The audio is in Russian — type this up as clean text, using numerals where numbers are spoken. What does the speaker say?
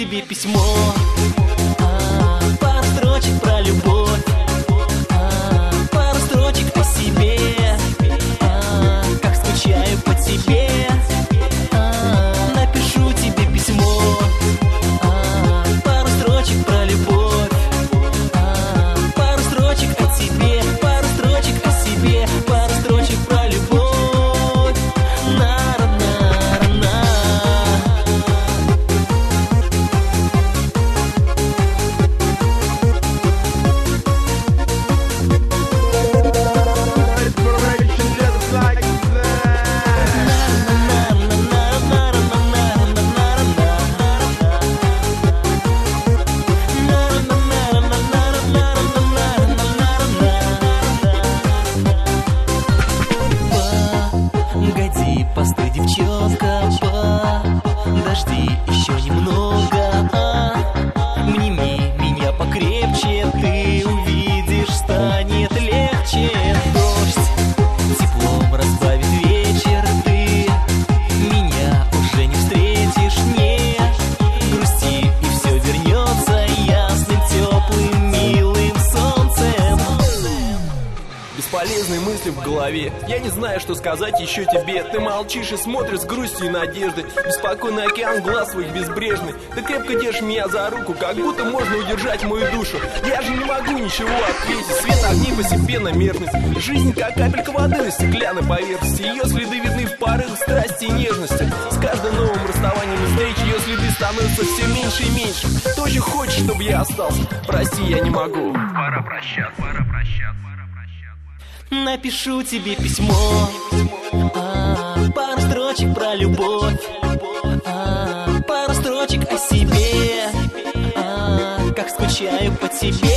тебе письмо, пару строчек про любовь, пару строчек о себе, как скучаю по тебе. Напишу тебе письмо, пару строчек про любовь, пару строчек о тебе, пару строчек о себе, пару строчек про любовь. Погоди, постой, девчонка, подожди еще немного, обними меня покрепче, ты увидишь, станет легче. Дождь теплом разбавит вечер, ты меня уже не встретишь, не грусти, и все вернется ясным, теплым, милым солнцем. Бесполезные мысли в голове. Я не знаю, что сказать еще тебе. Ты молчишь и смотришь с грустью и надеждой. Беспокойный океан глаз своих безбрежный. Ты крепко держишь меня за руку, как будто можно удержать мою душу. Я же не могу ничего ответить. Свет огней постепенно меркнет. Жизнь как капелька воды на стеклянной поверхности. Ее следы видны в порывах страсти и нежности. С каждым новым расставанием и встреч ее следы становятся все меньше и меньше. Ты очень хочешь, чтобы я остался. Прости, я не могу. Пора прощаться, пора прощаться. Напишу тебе письмо, пару строчек про любовь, пару строчек о себе, как скучаю по тебе.